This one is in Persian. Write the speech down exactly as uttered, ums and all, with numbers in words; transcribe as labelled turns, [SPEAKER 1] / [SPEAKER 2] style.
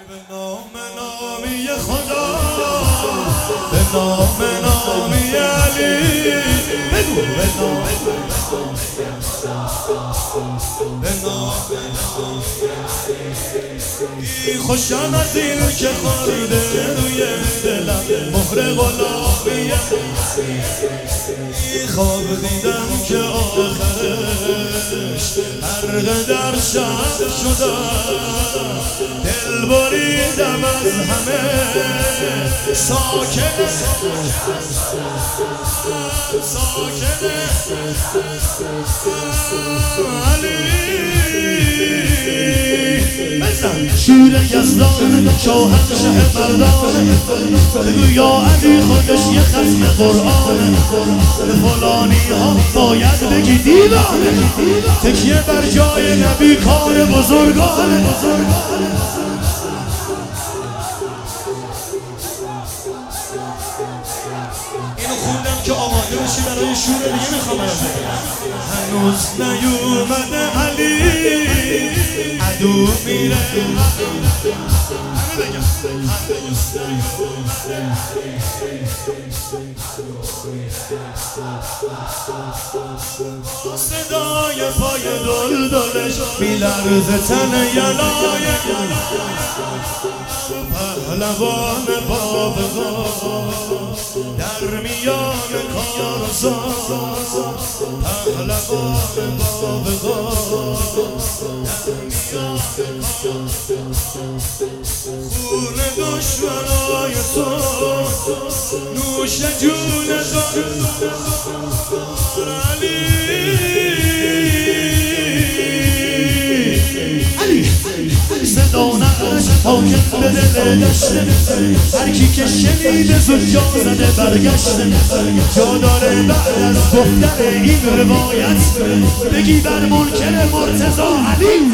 [SPEAKER 1] به نام نامی خدا، به نام نامی علی، بگو به نام به نام ای خوشم از این که خورده روی دلم مهر غلامی، ای خواب دیدم که آخرش غرق در شب شدم، دل بریدم از همه ساکن ساکن علی. شیر یزدان شاهنشه مردان، بگو یا علی خودش یه ختم قرآن، فلانی ها باید بگی دیوانه، تکیه بر جای نبی کار بزرگانه. اینو خوندم که آماده بشی برای شور دیگه میخوام هنوز نیومده علی، عدو میره همه بگم صدای پای دل دلش میلرزه تن یلای پهلوان بابغا در میان کارزار، پهلوان بابغا خون دشمنای تو نوش جون تو علی. صدانش حاکم به دل دشته، هر کی که شنیده زود جا زده برگشته، جا داره بعد از گفتن این روایت بگی بر منکر مرتضی علی.